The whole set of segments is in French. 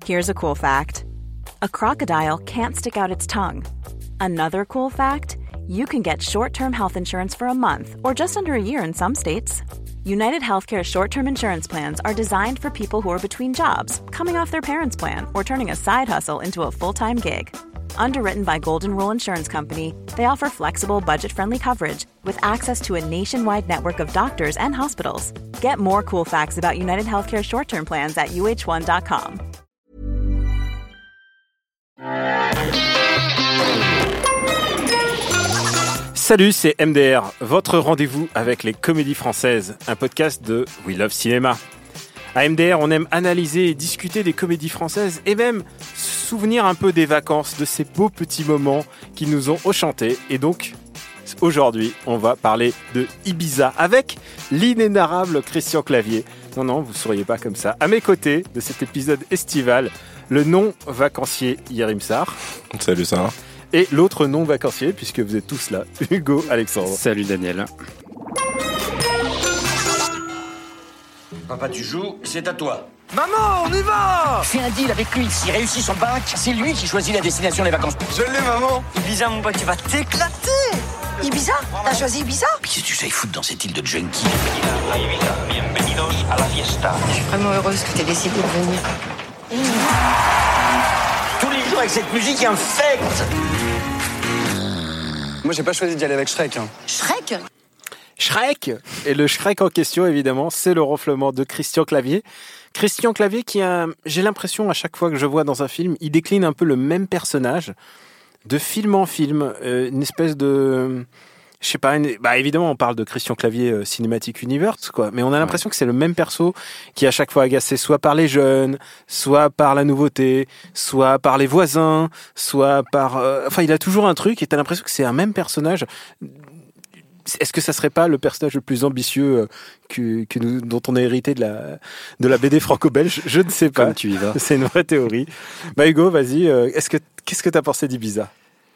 Here's a cool fact. A crocodile can't stick out its tongue. Another cool fact, you can get short-term health insurance for a month or just under a year in some states. United Healthcare short-term insurance plans are designed for people who are between jobs, coming off their parents' plan, or turning a side hustle into a full-time gig. Underwritten by Golden Rule Insurance Company, they offer flexible, budget-friendly coverage with access to a nationwide network of doctors and hospitals. Get more cool facts about United Healthcare short-term plans at uh1.com. Salut, c'est MDR, votre rendez-vous avec les comédies françaises, un podcast de We Love Cinéma. À MDR, on aime analyser et discuter des comédies françaises et même se souvenir un peu des vacances, de ces beaux petits moments qui nous ont enchantés. Et donc, aujourd'hui, on va parler de Ibiza avec l'inénarrable Christian Clavier. Non, vous ne seriez pas comme ça. À mes côtés de cet épisode estival, le non-vacancier Yerim Sar. Salut Sarah. Et l'autre non-vacancier, puisque vous êtes tous là, Hugo Alexandre. Salut Daniel. Papa, tu joues, c'est à toi. Maman, on y va! Fais un deal avec lui. S'il réussit son bac, c'est lui qui choisit la destination des vacances. Je l'ai, maman! Ibiza, mon pote, tu vas t'éclater! Ibiza? T'as choisi Ibiza? Qu'est-ce que tu sais foutre dans cette île de junkie? Je suis vraiment heureuse que t'aies décidé de venir. Tous les jours avec cette musique infecte. Moi, j'ai pas choisi d'y aller avec Shrek. Shrek? Shrek! Et le Shrek en question, évidemment, c'est le ronflement de Christian Clavier. Christian Clavier qui a, j'ai l'impression, à chaque fois que je vois dans un film, il décline un peu le même personnage, de film en film, une espèce de... Je sais pas, évidemment, on parle de Christian Clavier Cinematic Universe, quoi, mais on a l'impression que c'est le même perso qui, à chaque fois, agacé soit par les jeunes, soit par la nouveauté, soit par les voisins, soit par... il a toujours un truc et t'as l'impression que c'est un même personnage. Est-ce que ça serait pas le personnage le plus ambitieux dont on a hérité de la BD franco-belge? Je ne sais pas. Comme tu y vas. C'est une vraie théorie. Hugo, vas-y. Qu'est-ce que t'as pensé d'Ibiza?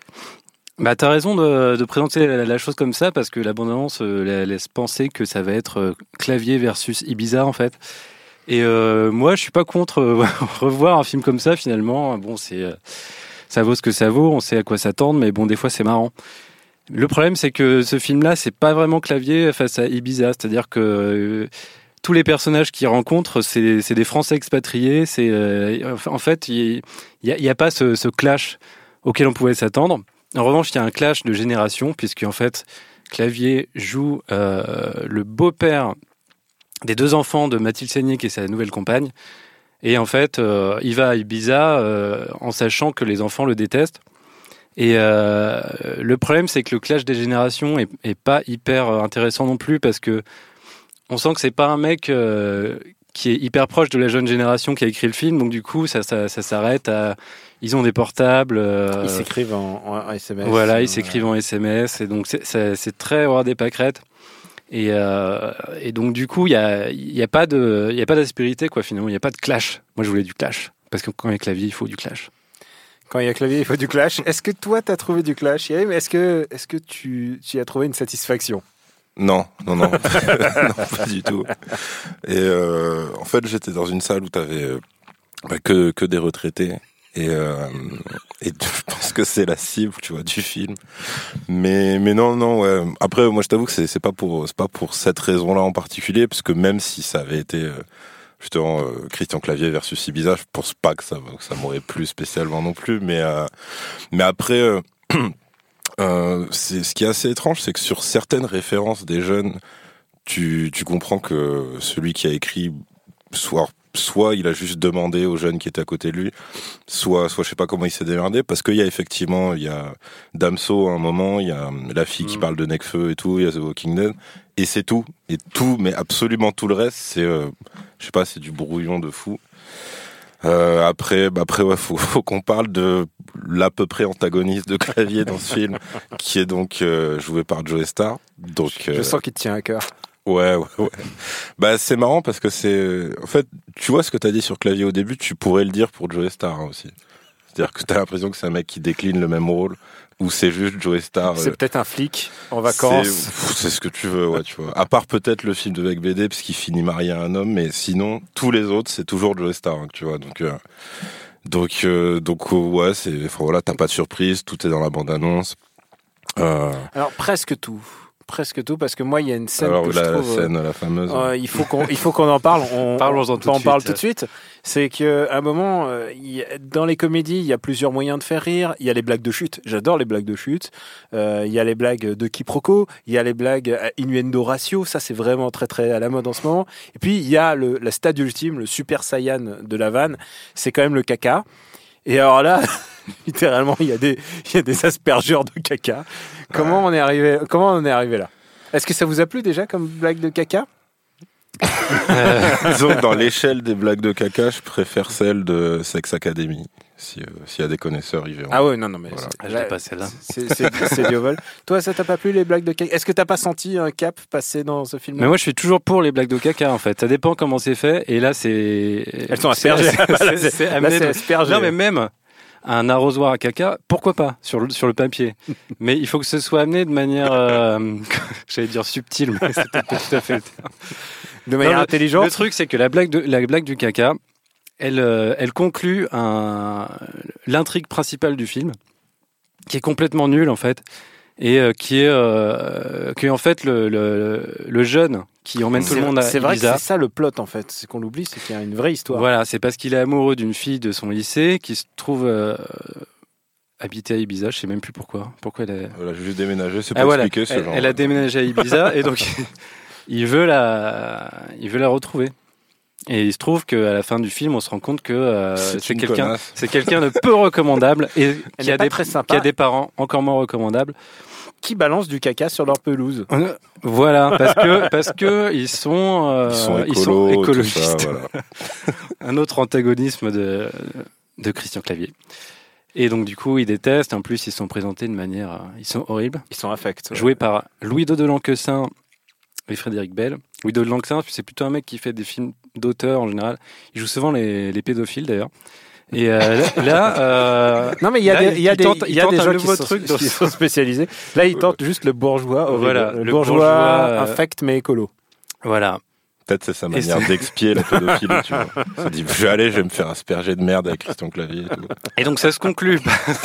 T'as raison de présenter la chose comme ça parce que la bande-annonce laisse penser que ça va être Clavier versus Ibiza en fait. Et moi, je suis pas contre revoir un film comme ça finalement. Bon, ça vaut ce que ça vaut. On sait à quoi s'attendre, mais bon, des fois c'est marrant. Le problème, c'est que ce film-là, c'est pas vraiment Clavier face à Ibiza. C'est-à-dire que tous les personnages qu'il rencontre, c'est des Français expatriés. En fait, il y a pas ce clash auquel on pouvait s'attendre. En revanche, il y a un clash de génération, puisque en fait, Clavier joue le beau-père des deux enfants de Mathilde Seigner, qui est sa nouvelle compagne. Et en fait, il va à Ibiza en sachant que les enfants le détestent. Et le problème, c'est que le clash des générations est pas hyper intéressant non plus, parce que on sent que c'est pas un mec qui est hyper proche de la jeune génération qui a écrit le film. Donc du coup, ça s'arrête à... Ils ont des portables. Ils s'écrivent en SMS. Voilà, ils s'écrivent en SMS. Et donc, c'est très roi des pâquerettes. Et donc, du coup, il y a pas d'aspérité, quoi, finalement. Il n'y a pas de clash. Moi, je voulais du clash. Parce que quand il y a Clavier, il faut du clash. Quand il y a Clavier, il faut du clash. Est-ce que toi, tu as trouvé du clash, Yerim? Est-ce que tu as trouvé une satisfaction? Non. Non, pas du tout. Et en fait, j'étais dans une salle où t'avais que des retraités. Et je pense que c'est la cible, tu vois, du film. Mais non, ouais. Après, moi, je t'avoue que c'est pas pour cette raison-là en particulier, parce que même si ça avait été justement Christian Clavier versus Ibiza, je pense pas que ça m'aurait plu spécialement non plus. Mais après, c'est ce qui est assez étrange, c'est que sur certaines références des jeunes, tu comprends que celui qui a écrit soit il a juste demandé aux jeunes qui étaient à côté de lui, soit je sais pas comment il s'est démerdé, parce qu'il y a Damso à un moment, il y a la fille qui parle de Necfeu et tout, il y a The Walking Dead, et c'est tout, mais absolument tout le reste, c'est je sais pas, c'est du brouillon de fou. Après, ouais, faut qu'on parle de l'à peu près antagoniste de Clavier dans ce film, qui est donc joué par Joe Star. Donc, je sens qu'il te tient à cœur. Ouais. C'est marrant parce que en fait, tu vois ce que t'as dit sur Clavier au début, tu pourrais le dire pour Joe Star aussi. C'est-à-dire que t'as l'impression que c'est un mec qui décline le même rôle ou c'est juste Joey Starr. C'est peut-être un flic en vacances. C'est ce que tu veux, ouais, tu vois. À part peut-être le film de Beck BD, parce qu'il finit marié à un homme, mais sinon, tous les autres, c'est toujours Joey Starr, tu vois. Donc, ouais, voilà, t'as pas de surprise, tout est dans la bande-annonce. Alors, presque tout, parce que moi, il y a une scène que je trouve... la fameuse. Il faut qu'on en parle. Parlons-en tout de suite. On parle tout de suite. C'est qu'à un moment, dans les comédies, il y a plusieurs moyens de faire rire. Il y a les blagues de chute. J'adore les blagues de chute. Il y a les blagues de quiproquo. Il y a les blagues innuendo ratio. Ça, c'est vraiment très, très à la mode en ce moment. Et puis, il y a la stade ultime, le super saiyan de la vanne. C'est quand même le caca. Et alors là... littéralement, il y a des aspergeurs de caca. Comment on est arrivé là? Est-ce que ça vous a plu déjà comme blague de caca? Disons que dans l'échelle des blagues de caca, je préfère celle de Sex Academy. S'il y a des connaisseurs, ils verront. Ah ouais, non, mais voilà. Je l'ai pas celle-là. C'est du vol. Toi, ça t'a pas plu les blagues de caca? Est-ce que t'as pas senti un cap passer dans ce film? Mais moi, je suis toujours pour les blagues de caca, en fait. Ça dépend comment c'est fait. Et là, c'est... Elles sont aspergées. C'est aspergé. Non, mais même... un arrosoir à caca, pourquoi pas sur le papier. Mais il faut que ce soit amené de manière, j'allais dire subtile, mais c'est peut-être pas tout à fait le terme. De manière intelligente. Le truc, c'est que la blague du caca, elle conclut l'intrigue principale du film, qui est complètement nulle en fait, et qui est en fait le jeune qui emmène tout le monde à Ibiza. C'est vrai que c'est ça le plot en fait, c'est qu'on l'oublie, c'est qu'il y a une vraie histoire. Voilà, c'est parce qu'il est amoureux d'une fille de son lycée qui se trouve habiter à Ibiza, je sais même plus pourquoi. Pourquoi elle a juste déménagé, c'est pas expliqué ce genre. Elle a déménagé à Ibiza et donc il veut la retrouver. Et il se trouve qu'à la fin du film, on se rend compte que c'est quelqu'un de peu recommandable et qui a des parents encore moins recommandables. Qui balancent du caca sur leur pelouse. Voilà, parce que ils sont écologistes. Ça, voilà. Un autre antagonisme de Christian Clavier. Et donc du coup, ils détestent. En plus, ils sont présentés de manière, ils sont horribles. Ils sont affects. Ouais. Joués par Louis Delanquessin et Frédéric Bell. Louis Delanquessin, c'est plutôt un mec qui fait des films d'auteur en général. Il joue souvent les pédophiles d'ailleurs. Et non mais il y a des gens qui sont spécialisés. Là, ils tentent juste le bourgeois. Voilà, le bourgeois infect mais écolo. Voilà. Peut-être c'est sa manière d'expier la pédophilie, tu vois. Il s'est dit, je vais me faire asperger de merde avec Christian Clavier et tout. Et donc ça se conclut.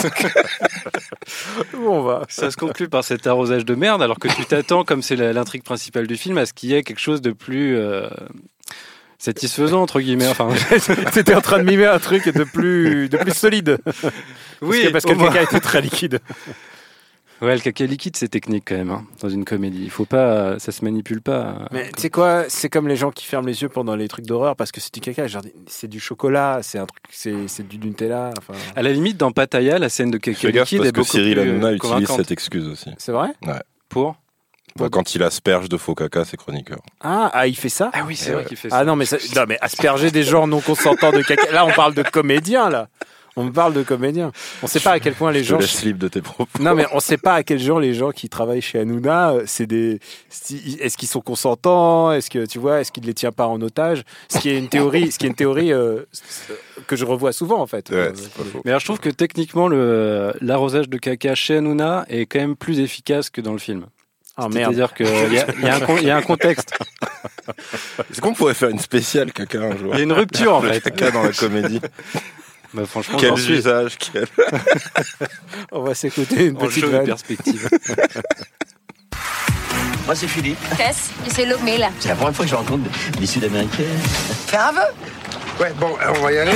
Où on va? Ça se conclut par cet arrosage de merde, alors que tu t'attends, comme c'est l'intrigue principale du film, à ce qu'il y ait quelque chose de plus satisfaisant entre guillemets. Enfin, t'étais en train de mimer un truc de plus solide. Oui, parce que le caca était très liquide. Ouais, le caca liquide, c'est technique quand même, hein, dans une comédie. Il faut pas, ça se manipule pas. Mais tu sais quoi, c'est comme les gens qui ferment les yeux pendant les trucs d'horreur parce que c'est du caca. Genre, c'est du chocolat, c'est un truc, c'est du Nutella. Enfin... À la limite, dans Pattaya, la scène de caca liquide est beaucoup plus Cyril Hanouna utilise cette excuse aussi. C'est vrai? Ouais. Pour quand il asperge de faux caca ses chroniqueurs. Ah, il fait ça? Ah oui, c'est vrai qu'il fait ça. Ah non, mais asperger des gens non consentants de caca. Là, on parle de comédiens, là. On parle de comédiens. On ne sait pas à quel point les gens. Je laisse libre de tes propos. Non, mais on ne sait pas à quel genre les gens qui travaillent chez Hanouna, est-ce qu'ils sont consentants? Est-ce que tu vois, est-ce qu'il ne les tient pas en otage? Ce qui est une théorie que je revois souvent en fait. Ouais, mais alors, je trouve que techniquement l'arrosage de caca chez Hanouna est quand même plus efficace que dans le film. Ah merde. C'est-à-dire qu'il y a un contexte. Est-ce qu'on pourrait faire une spéciale caca un jour? Il y a une rupture en fait. Caca dans la comédie. Bah, franchement, quel usage, quel... On va s'écouter une petite vanne. Perspective. Moi, c'est Philippe. Tess, et c'est Lomé là. C'est la première fois que je rencontre des Sud-Américains. Fais un vœu. Ouais, bon, on va y aller.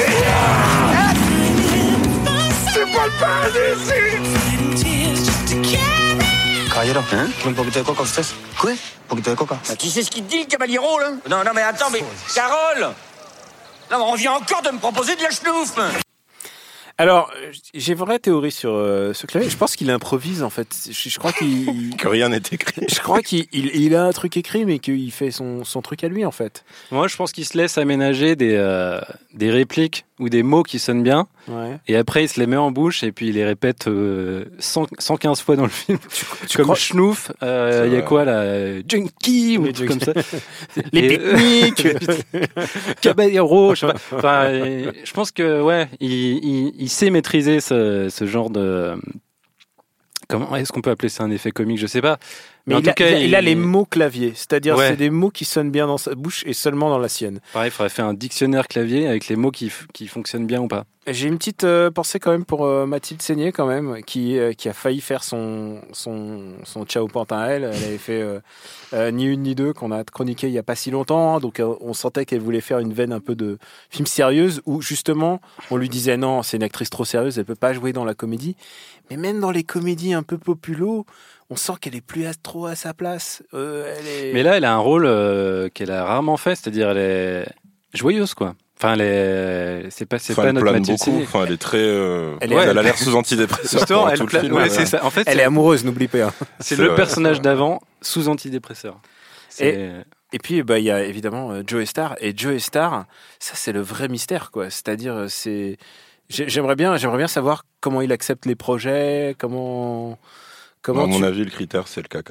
C'est pas le paradis ici. Caballero, hein? Un poquito de coca, ustedes. Quoi? Un poquito de coca. Qui c'est ce qu'il te dit, le Caballero, là? Non, mais attends, mais... Carole! Non, mais on vient encore de me proposer de la chenouf. Alors, j'ai une vraie théorie sur ce clavier. Je pense qu'il improvise en fait. Je crois qu'il que rien n'est écrit. Je crois qu'il a un truc écrit, mais qu'il fait son truc à lui en fait. Moi, je pense qu'il se laisse aménager des répliques ou des mots qui sonnent bien. Ouais. Et après, il se les met en bouche et puis il les répète 115 fois dans le film. Tu comme crois... Schnouf, il y a quoi là, Junkie ou des trucs comme ça. Les pique-niques, Caballero. Enfin, je pense que ouais, il sait maîtriser ce genre de Comment est-ce qu'on peut appeler ça un effet comique? Je sais pas. Mais en tout cas, il a les mots clavier, c'est-à-dire Ouais. c'est des mots qui sonnent bien dans sa bouche et seulement dans la sienne. Pareil, il faudrait faire un dictionnaire clavier avec les mots qui fonctionnent bien ou pas. J'ai une petite pensée quand même pour Mathilde Seigné quand même, qui a failli faire son Ciao Pantin à elle. Elle avait fait Ni une ni deux qu'on a chroniqué il y a pas si longtemps, donc on sentait qu'elle voulait faire une veine un peu de film sérieuse où justement on lui disait non, c'est une actrice trop sérieuse, elle peut pas jouer dans la comédie. Mais même dans les comédies un peu populo, on sent qu'elle est plus trop à sa place. Mais là, elle a un rôle qu'elle a rarement fait, c'est-à-dire elle est joyeuse, quoi. Enfin, c'est pas Elle notre plane Mathilde beaucoup. Seigné. Enfin, elle est très. Elle Elle a l'air sous antidépresseur Justement, pendant elle tout le plane- film. ouais, c'est ça. En fait, elle est amoureuse, n'oublie pas. c'est c'est le vrai. personnage d'avant sous antidépresseur. Et puis, il y a évidemment Joey Starr. Et Joey Starr, ça, c'est le vrai mystère, quoi. C'est-à-dire, j'aimerais bien savoir comment il accepte les projets, comment À mon avis, le critère, c'est le caca.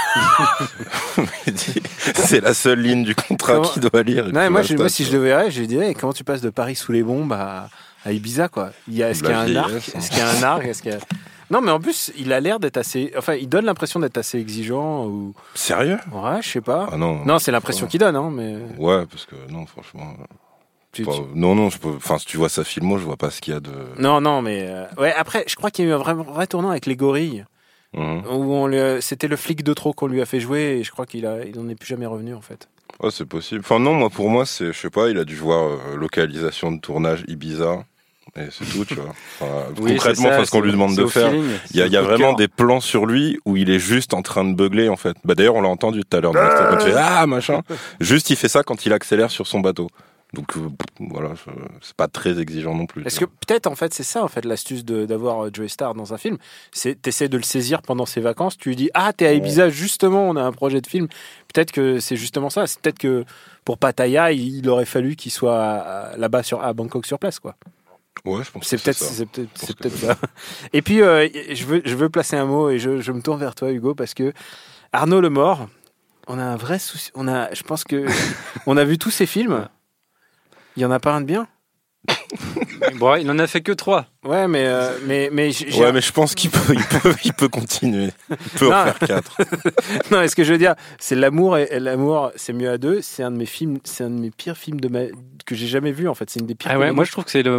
Il dit, c'est la seule ligne du contrat Comment- qu'il doit lire. Et Non, puis moi, basta, si tu je le verrais, je lui dirais comment tu passes de Paris sous les bombes à Ibiza, quoi. Est-ce qu'il y a un arc? vieillesse, hein. Est-ce qu'il y a un arc? Est-ce qu'il y a... Non, mais en plus, il a l'air d'être assez. Enfin, il donne l'impression d'être assez exigeant ou. Sérieux? Ouais, je sais pas. Ah non. Non, c'est l'impression qu'il donne, hein, mais. Ouais, parce que non, franchement. Tu- Enfin, tu- non, enfin, si tu vois sa filmo, je vois pas ce qu'il y a de. Non, mais. Ouais, après, je crois qu'il y a eu un vrai tournant avec les gorilles. Mhm. Où c'était le flic de trop qu'on lui a fait jouer et je crois qu'il n'en est plus jamais revenu, en fait. Ouais, c'est possible. Enfin, non, pour moi, c'est, je sais pas, il a dû voir localisation de tournage Ibiza. Et c'est tout, tu vois. Enfin, Oui, concrètement, c'est ça, enfin, ce qu'on c'est- lui demande c'est de au faire. feeling. Il y a C'est au coup de vraiment cœur. des plans sur lui où il est juste en train de beugler, en fait. Bah, d'ailleurs, on l'a entendu tout à l'heure. Quand il fait ah, machin. Juste, il fait ça quand il accélère sur son bateau. Donc, voilà, c'est pas très exigeant non plus. Est-ce que peut-être, en fait, c'est ça, en fait, l'astuce d'avoir Joey Starr dans un film, c'est t'essaies de le saisir pendant ses vacances, tu lui dis ah, t'es à Ibiza, justement, on a un projet de film. Peut-être que c'est justement ça. C'est peut-être que pour Pattaya, il aurait fallu qu'il soit là-bas à Bangkok sur place, quoi. Ouais, je pense C'est que peut-être ça. c'est peut-être ça. Et puis je veux placer un mot et je me tourne vers toi, Hugo, parce que Arnaud Lemort, on a un vrai souci. Je pense que on a vu tous ces films. Il y en a pas un de bien. Bon, il en a fait que 3. Ouais, mais Ouais, mais je pense qu'il il peut continuer. Il peut en Non. faire 4. non, ce que je veux dire, c'est l'amour et l'amour, c'est mieux à deux. C'est un de mes films, c'est un de mes pires films que j'ai jamais vu, en fait. C'est une des pires. Ah ouais, comédies. moi je trouve que c'est le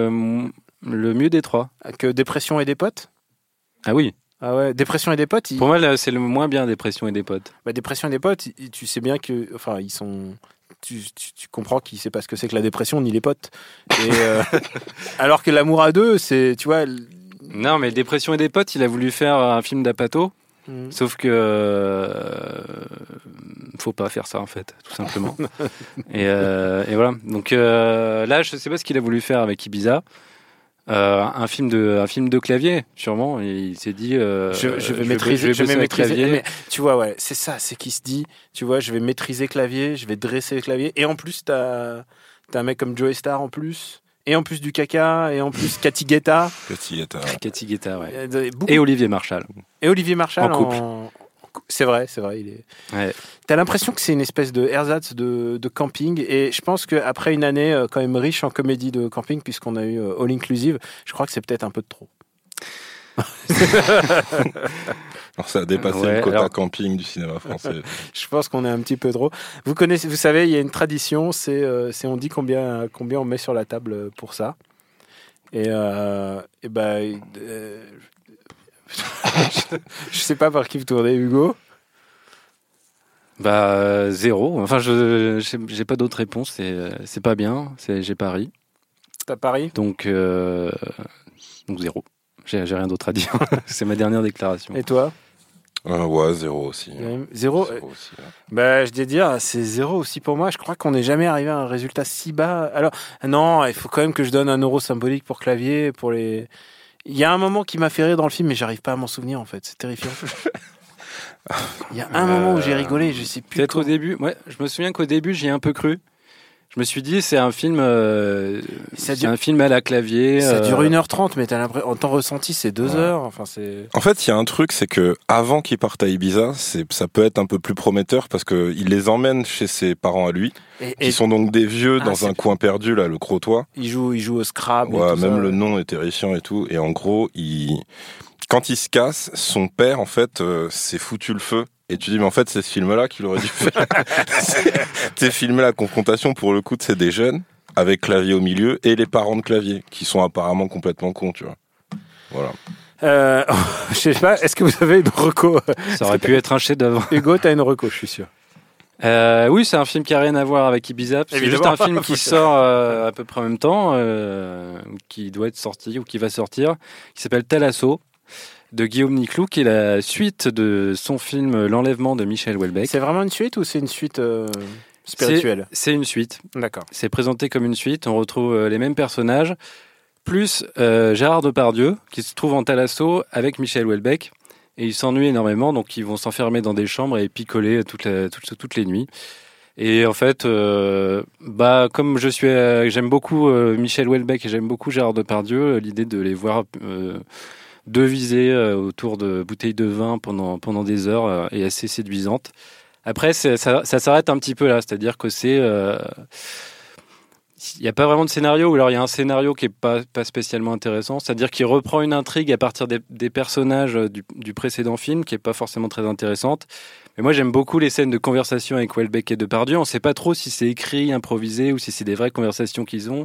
mieux des 3. Que Dépression et des potes. Ah oui. Ah ouais, Dépression et des potes. Pour moi, là, c'est le moins bien, Dépression et des potes. Dépression et des potes, tu sais bien que, enfin, ils sont. Tu comprends qu'il sait pas ce que c'est que la dépression ni les potes. Et, alors que l'amour à deux, c'est, tu vois. Non, mais Dépression et des potes, il a voulu faire un film d'Apato. Sauf que faut pas faire ça en fait, tout simplement. et voilà. Donc là, je sais pas ce qu'il a voulu faire avec Ibiza. Un film de clavier, sûrement. Et il s'est dit, je vais maîtriser, je vais maîtriser clavier. Mais, tu vois, ouais, c'est ça, c'est qu'il se dit, tu vois, je vais maîtriser clavier, je vais dresser le clavier. Et en plus, t'as un mec comme Joey Starr en plus. Et en plus du caca, et en plus Cathy Guetta. Cathy Guetta, ouais. Beaucoup. Et Olivier Marchal. Et Olivier Marchal en couple. C'est vrai, il est. Ouais. T'as l'impression que c'est une espèce de ersatz de camping, et je pense qu'après une année quand même riche en comédie de camping, puisqu'on a eu All Inclusive, je crois que c'est peut-être un peu de trop. Alors ça a dépassé le quota camping du cinéma français. Je pense qu'on est un petit peu trop. Vous savez, il y a une tradition, c'est on dit combien on met sur la table pour ça. Je sais pas par qui vous tournez, Hugo. 0. Enfin, j'ai pas d'autre réponse. C'est pas bien. J'ai pari. T'as pari ? Donc 0. J'ai rien d'autre à dire. C'est ma dernière déclaration. Et toi ? Ouais, 0 aussi. 0 aussi, ouais. Je vais dire, c'est 0 aussi pour moi. Je crois qu'on n'est jamais arrivé à un résultat si bas. Alors, non, il faut quand même que je donne 1 euro symbolique pour clavier, pour les... Il y a un moment qui m'a fait rire dans le film, mais j'arrive pas à m'en souvenir, en fait. C'est terrifiant. Il y a un moment où j'ai rigolé, je sais plus. Peut-être au début. Ouais, je me souviens qu'au début, j'y ai un peu cru. Je me suis dit, c'est un film, un film à la clavier. Ça dure 1h30, mais en temps ressenti, c'est 2 heures. Enfin, c'est... En fait, il y a un truc, c'est que avant qu'il parte à Ibiza, ça peut être un peu plus prometteur parce que il les emmène chez ses parents à lui, qui sont donc des vieux dans un coin perdu, là, le Crotoy. Il joue au Scrabble. Ouais, et tout même ça. le nom est terrifiant et tout. Et en gros, quand il se casse, son père, en fait, s'est foutu le feu. Et tu dis, mais en fait, c'est ce film-là qu'il aurait dû faire. Ces films-là, la confrontation, pour le coup, c'est des jeunes, avec Clavier au milieu, et les parents de Clavier, qui sont apparemment complètement cons, tu vois. Voilà. Je sais pas, est-ce que vous avez une reco? Ça aurait pu être un chef-d'œuvre. Hugo, t'as une reco, je suis sûr. Oui, c'est un film qui a rien à voir avec Ibiza. C'est juste un film qui sort à peu près en même temps, qui doit être sorti ou qui va sortir, qui s'appelle Thalasso, de Guillaume Niclou, qui est la suite de son film L'Enlèvement de Michel Houellebecq. C'est vraiment une suite ou c'est une suite spirituelle? C'est une suite. D'accord. C'est présenté comme une suite. On retrouve les mêmes personnages, plus Gérard Depardieu, qui se trouve en Thalasso avec Michel Houellebecq. Et ils s'ennuient énormément, donc ils vont s'enfermer dans des chambres et picoler toutes les nuits. Et en fait, comme j'aime beaucoup Michel Houellebecq et j'aime beaucoup Gérard Depardieu, l'idée de les voir deviser autour de bouteilles de vin pendant des heures est assez séduisante. Après, ça s'arrête un petit peu là, c'est-à-dire que il n'y a pas vraiment de scénario, ou alors il y a un scénario qui n'est pas spécialement intéressant, c'est-à-dire qu'il reprend une intrigue à partir des personnages du précédent film, qui n'est pas forcément très intéressante. Mais moi, j'aime beaucoup les scènes de conversation avec Houellebecq et Depardieu. On ne sait pas trop si c'est écrit, improvisé, ou si c'est des vraies conversations qu'ils ont.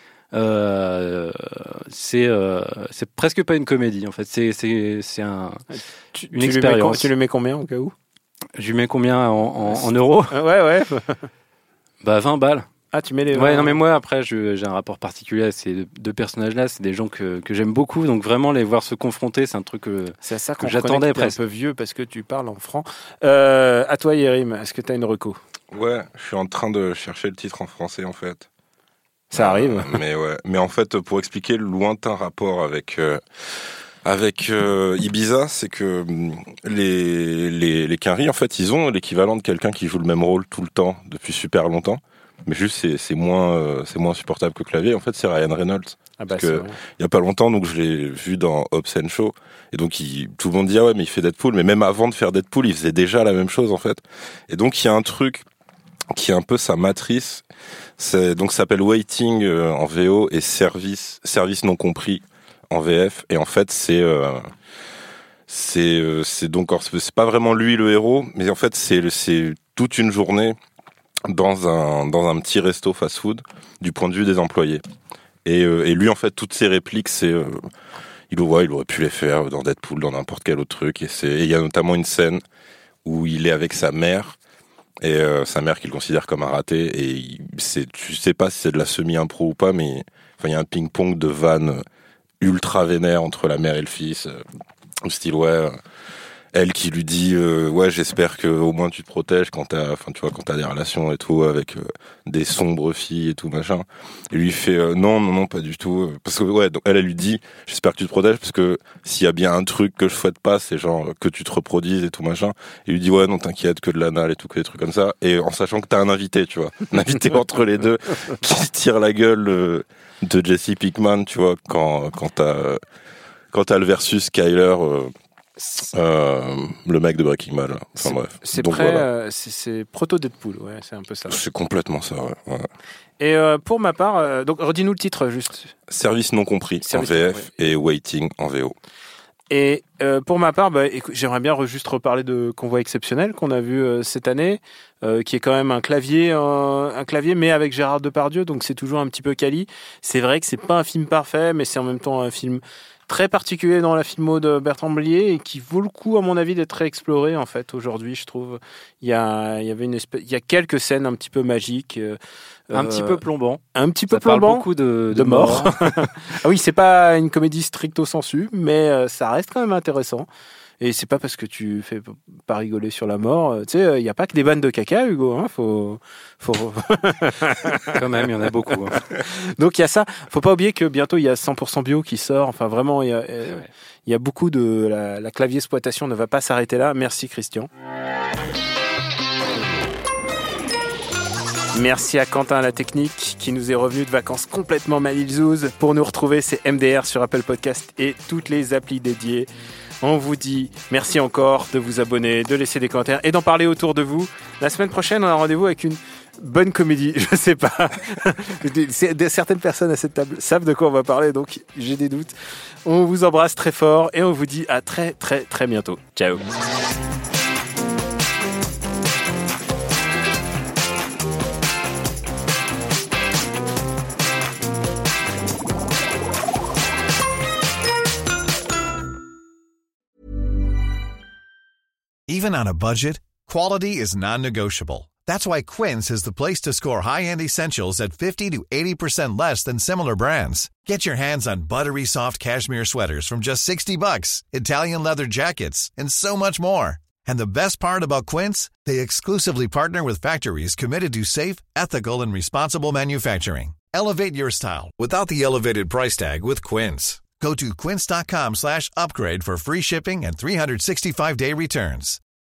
C'est presque pas une comédie, en fait. C'est une expérience. Tu le mets combien, au cas où? Je lui mets combien en euros? Ouais. 20 balles. Ah, tu mets les... Ouais, non, mais moi, après, j'ai un rapport particulier à ces deux personnages-là. C'est des gens que j'aime beaucoup. Donc, vraiment, les voir se confronter, c'est un truc c'est à ça que j'attendais presque. Un peu vieux parce que tu parles en franc. À toi, Yérim, est-ce que tu as une reco? Ouais, je suis en train de chercher le titre en français, en fait. Ça arrive. Mais en fait, pour expliquer le lointain rapport avec Ibiza, c'est que les Quinry, en fait, ils ont l'équivalent de quelqu'un qui joue le même rôle tout le temps depuis super longtemps. Mais juste, c'est moins supportable que Clavier. En fait, c'est Ryan Reynolds. Parce que il y a pas longtemps, donc je l'ai vu dans Hobbs & Shaw. Et donc, tout le monde dit, ah ouais, mais il fait Deadpool. Mais même avant de faire Deadpool, il faisait déjà la même chose, en fait. Et donc, il y a un truc qui est un peu sa matrice. Donc, ça s'appelle Waiting en VO et Service non compris en VF. Et en fait, c'est pas vraiment lui le héros, mais en fait, c'est toute une journée dans un petit resto fast-food du point de vue des employés. Et lui, en fait, toutes ses répliques, il aurait pu les faire dans Deadpool, dans n'importe quel autre truc. Et il y a notamment une scène où il est avec sa mère, et sa mère qu'il considère comme un raté, et tu sais pas si c'est de la semi-impro ou pas, mais il y a un ping-pong de vannes ultra vénère entre la mère et le fils, au style, elle qui lui dit ouais, j'espère que au moins tu te protèges quand t'as des relations et tout avec des sombres filles et tout machin. Et lui fait non pas du tout, parce que donc elle lui dit j'espère que tu te protèges parce que s'il y a bien un truc que je souhaite pas, c'est genre que tu te reproduises et tout machin. Et lui dit ouais, non, t'inquiète, que de l'anal et tout, que des trucs comme ça, et en sachant que t'as un invité, tu vois, un invité entre les deux qui se tire la gueule de Jesse Pinkman, tu vois, quand t'as le versus Skyler, le mec de Breaking Bad. Enfin bref. C'est proto Deadpool, ouais, c'est un peu ça. C'est complètement ça, ouais. Et pour ma part, donc redis-nous le titre juste. Service non compris en VF et Waiting en VO. Et pour ma part, écoute, j'aimerais bien juste reparler de Convoi exceptionnel qu'on a vu cette année, qui est quand même un clavier, mais avec Gérard Depardieu, donc c'est toujours un petit peu quali. C'est vrai que c'est pas un film parfait, mais c'est en même temps un film très particulier dans la filmo de Bertrand Blier et qui vaut le coup, à mon avis, d'être exploré en fait aujourd'hui. Je trouve il y a quelques scènes un petit peu magiques, un petit peu plombant, ça parle beaucoup de mort. Ah oui, c'est pas une comédie stricto sensu, mais ça reste quand même intéressant. Et c'est pas parce que tu fais pas rigoler sur la mort. Tu sais, il y a pas que des vannes de caca, Hugo. Hein, faut... Quand même, il y en a beaucoup. Hein. Donc il y a ça. Faut pas oublier que bientôt il y a 100% bio qui sort. Enfin vraiment, il y a beaucoup de la clavier exploitation ne va pas s'arrêter là. Merci Christian. Merci à Quentin à la technique qui nous est revenu de vacances complètement malilzouze. Pour nous retrouver, c'est MDR sur Apple Podcast et toutes les applis dédiées. On vous dit merci encore de vous abonner, de laisser des commentaires et d'en parler autour de vous. La semaine prochaine, on a rendez-vous avec bonne comédie, je sais pas. Certaines personnes à cette table savent de quoi on va parler, donc j'ai des doutes. On vous embrasse très fort et on vous dit à très très très bientôt. Ciao. Even on a budget, quality is non-negotiable. That's why Quince is the place to score high-end essentials at 50 to 80% less than similar brands. Get your hands on buttery soft cashmere sweaters from just $60, Italian leather jackets, and so much more. And the best part about Quince, they exclusively partner with factories committed to safe, ethical, and responsible manufacturing. Elevate your style without the elevated price tag with Quince. Go to quince.com/upgrade for free shipping and 365-day returns.